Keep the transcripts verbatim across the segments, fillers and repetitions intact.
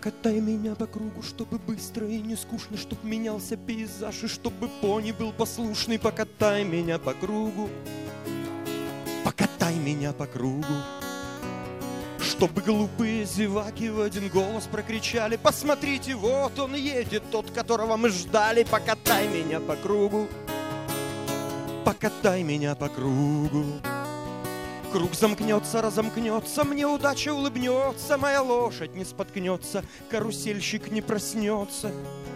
Покатай меня по кругу, чтобы быстро и не скучно, чтоб менялся пейзаж и чтобы пони был послушный. Покатай меня по кругу, покатай меня по кругу, чтобы глупые зеваки в один голос прокричали: посмотрите, вот он едет, тот, которого мы ждали. Покатай меня по кругу, покатай меня по кругу. Круг замкнется, разомкнется, мне удача улыбнется, моя лошадь не споткнется, карусельщик не проснется.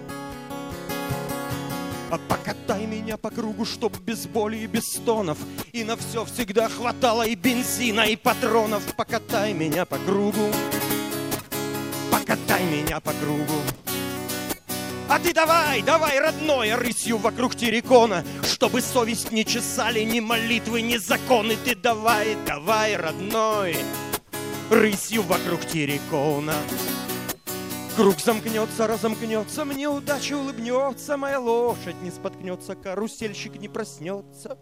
А покатай меня по кругу, чтоб без боли и без стонов, и на все всегда хватало и бензина, и патронов. Покатай меня по кругу, покатай меня по кругу. А ты давай, давай, родное, рысью вокруг террикона, чтобы совесть не чесали ни молитвы, ни законы. Ты давай, давай, родной, рысью вокруг террикона. Круг замкнется, разомкнется, мне удача улыбнется, моя лошадь не споткнется, карусельщик не проснется.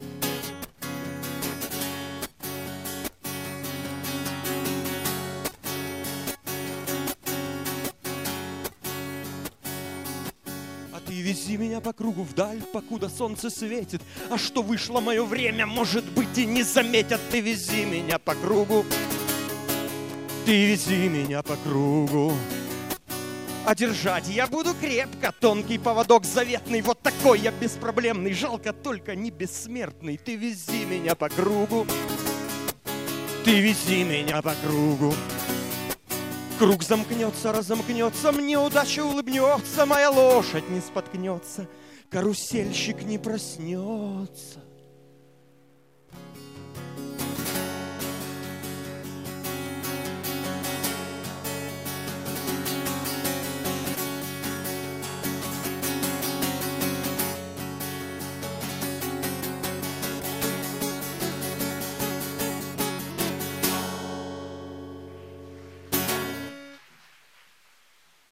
Ты вези меня по кругу вдаль, покуда солнце светит, а что вышло мое время, может быть, и не заметят. Ты вези меня по кругу, ты вези меня по кругу. А держать я буду крепко, тонкий поводок заветный, вот такой я беспроблемный, жалко только не бессмертный. Ты вези меня по кругу, ты вези меня по кругу. Круг замкнется, разомкнется, мне удача улыбнется, моя лошадь не споткнется, карусельщик не проснется.